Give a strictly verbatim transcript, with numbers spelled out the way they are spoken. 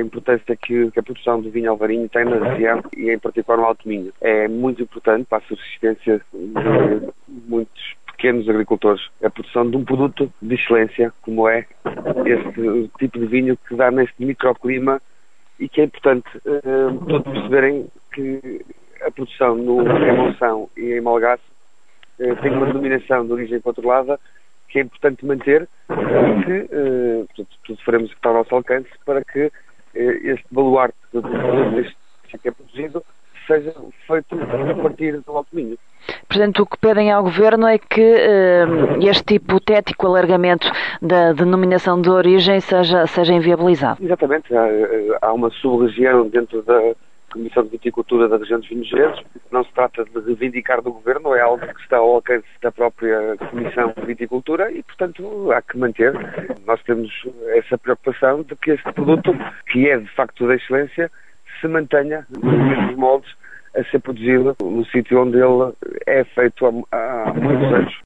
importância que, que a produção do vinho alvarinho tem na região e em particular no Alto Minho. É muito importante para a subsistência de muitos pequenos agricultores. A produção de um produto de excelência, como é este tipo de vinho que dá neste microclima e que é importante uh, todos perceberem que a produção no, em Monção e em Malgaço uh, tem uma denominação de origem controlada que é importante manter e que uh, portanto, tudo faremos o que está ao nosso alcance para que uh, este baluarte do produto que é produzido seja feito a partir do Alto Minho. Portanto, o que pedem ao Governo é que uh, este hipotético alargamento da denominação de origem seja, seja inviabilizado. Exatamente. Há, há uma sub-região dentro da Comissão de Viticultura da região dos Vinhos Verdes. Não se trata de reivindicar do Governo, é algo que está ao alcance da própria Comissão de Viticultura e, portanto, há que manter. Nós temos essa preocupação de que este produto, que é de facto da excelência, se mantenha nos mesmos moldes a ser produzido no sítio onde ele é feito há, há muitos anos.